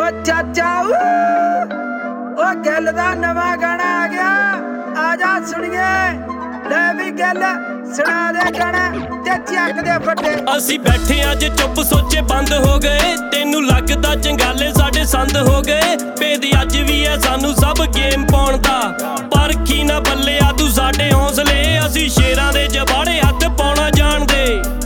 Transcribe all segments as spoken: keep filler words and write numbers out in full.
चाचा ओ गिल दा नवा गाना आ गया, आजा सुनिए ले भी गिल सुना दे गाना ते चक दे फटे। असी बैठे अज चुप सोचे बंद हो गए, तेनू लगदा जंगाले साडे संद हो गए। भेद अज भी है सानू सब गेम पाउण दा, पर की ना बल्ले आ तू साडे हौसले। असी शेरां दे जबाड़े हत्थ पाउणा जाणदे,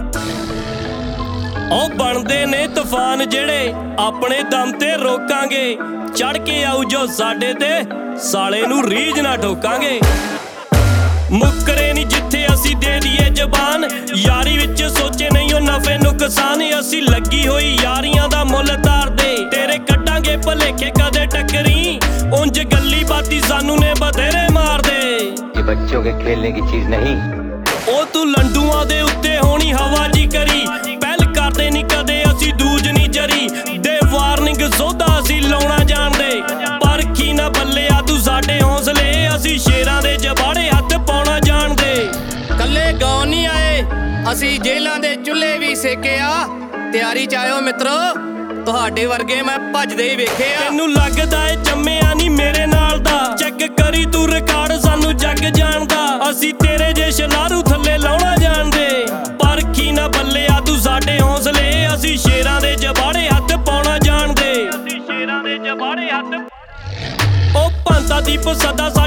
ओ बनदे ने तूफान जेड़े अपने दम ते रोकांगे। चढ़ के आऊ जो साडे ते साले नू रीझ ना ठोकांगे। मुकरे नहीं जिथे असी दे दिए जबान, यारी विच सोचे नहीं ओ नफे नुकसान। असी लगी हुई यारियां दा मुल तारदे, तेरे कड्डांगे भलेखे कदे टकरी। उंज गल्ली बाती सानू ने बथेरे मारदे, ये बच्चों के खेलने की चीज नहीं। ओ तू लंडुआं दे उत्ते होनी हवा जी करी, पहल करदे नहीं कदे असी दूज नहीं जरी। दे वार्निंग सोधा असी लाउणा जाणदे, पर की ना बल्ले आ तू साडे हौसले। असी शेरां दे जबाड़े हत्थ पाउणा जाणदे। कल्ले गाँव नहीं आए असी जेलां दे चुल्हे भी सेके आ। तैयारी च आयो मित्रो, तुहाडे वर्गे मैं भजदे ही वेखे आ। तैनू लगदा ए जम्मिया नहीं मेरे नाल दा, चेक करी तू रिकार्ड सानू जग जानदा। असी तेरे जे शलारू थल्ले लाउणा जाणदे, पर की ना बल्ले आ तू साडे हौसले। असी शेरां दे जबाड़े हत्थ पाउणा जाणदे, असी शेरां दे जबाड़े हत्थ। ओ भांता दीप सदा